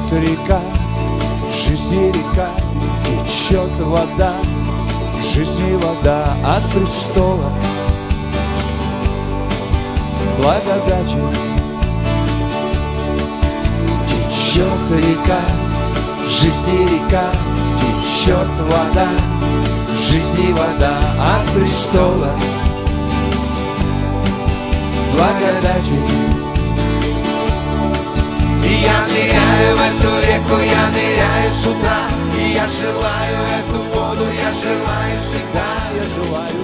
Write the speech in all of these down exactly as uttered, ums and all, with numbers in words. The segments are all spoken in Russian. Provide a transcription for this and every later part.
река, жизни река, течет вода, жизни вода от престола благодати. Течет река, жизни река, течет вода, жизни вода от престола благодати. И я ныряю в эту реку, я ныряю с утра, и я желаю эту воду, я желаю всегда, я желаю.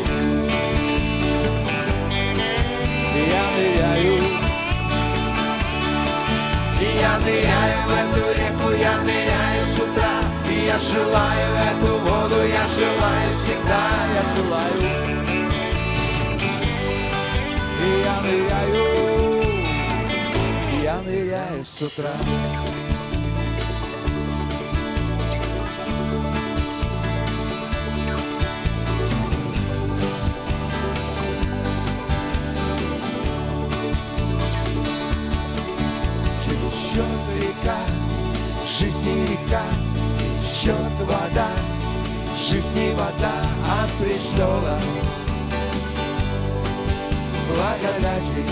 И я ныряю, и я ныряю в эту реку, я ныряю с утра, и я желаю эту воду, я желаю всегда, я желаю. И я ныряю, я ныряю с утра. Течет река, жизни река, течет вода, жизни вода от престола благодати.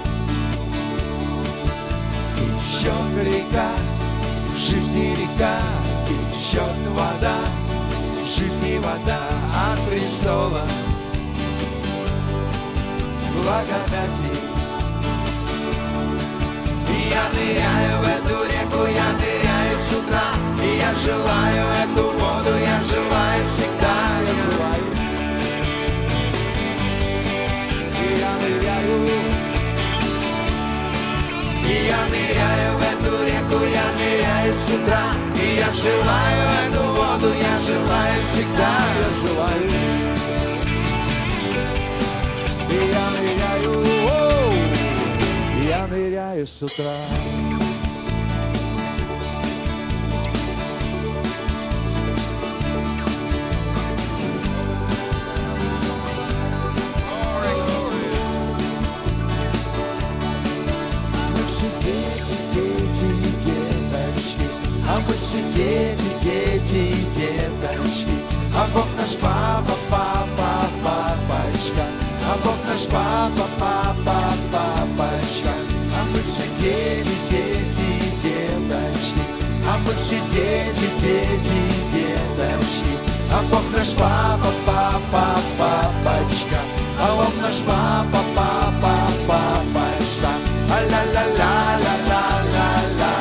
Течет река, жизни река, течет вода, жизни вода от престола благодати. И я ныряю в эту реку, я ныряю с утра, и я желаю эту воду, я желаю всегда, я желаю. И я ныряю, и я ныряю в эту реку, я ныряю с утра, и я желаю эту воду, я желаю всегда, я желаю. И я ныряю, оу, я ныряю с утра. А мы все дети, дети, деточки, а Бог наш папа, папа, папочка, а Бог наш папа, папа, папочка, а мы все дети, дети, деточки, а мы все дети, дети, деточки, а Бог наш папа, папа, папочка, а Бог наш папа, папа, папочка, а-ла-ла-ла-ла-ла-ла-ла.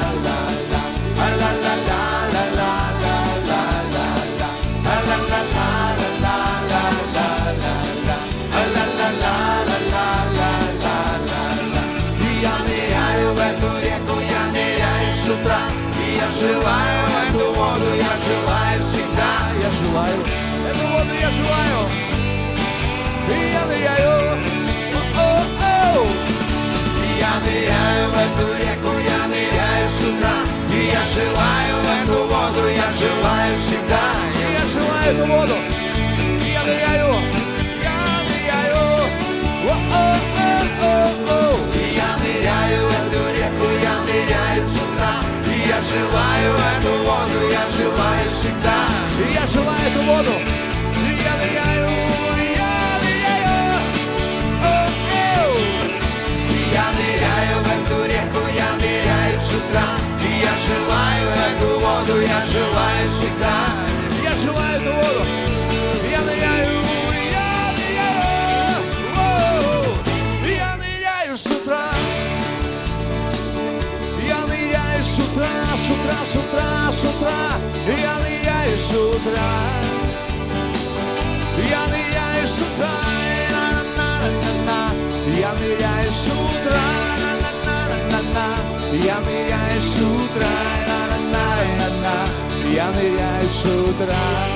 И я желаю эту воду, я желаю всегда, я желаю. Эту воду я желаю. И я ныряю, о-о-о. И я ныряю в эту реку, я ныряю с утра. И я желаю эту воду, я желаю всегда. И я желаю эту воду. И я ныряю, я ныряю, о-о-о-о-о. И я ныряю в эту реку, я ныряю с утра. Я желаю эту воду, я желаю всегда. И я желаю эту воду. И я ныряю, я ныряю, о-о. И я ныряю в эту реку, я ныряю с утра. И я желаю эту воду, я желаю всегда. Я желаю эту воду. Я ныряю, я ныряю, о-о. Я ныряю с утра. С утра, с утра, с утра, с утра, я ныряю с утра, я ныряю с утра, я ныряю с утра, я ныряю с утра, я ныряю с утра,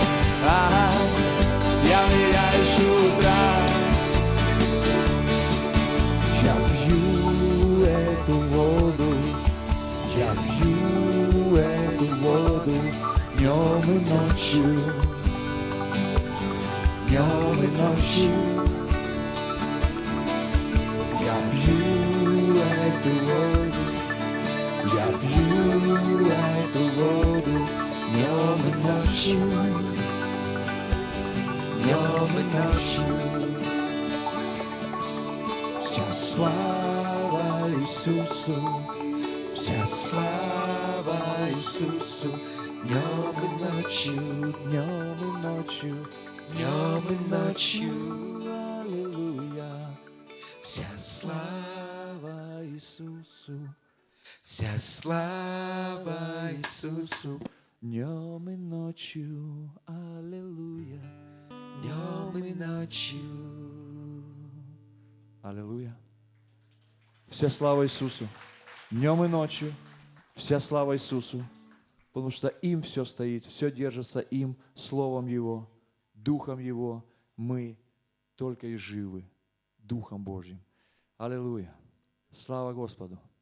я ныряю с утра. Я пью эту воду, я пью эту воду днем и ночью, днем и ночью. Я пью эту воду, я пью эту Иисусу, вся слава Иисусу, днем и ночью, днем и ночью, днем и ночью, аллилуйя. Вся слава Иисусу, вся слава Иисусу, днем и ночью, аллилуйя, днем и ночью. Аллилуйя. Вся слава Иисусу, днем и ночью, вся слава Иисусу, потому что им все стоит, все держится им, Словом Его, Духом Его. Мы только и живы Духом Божьим. Аллилуйя. Слава Господу.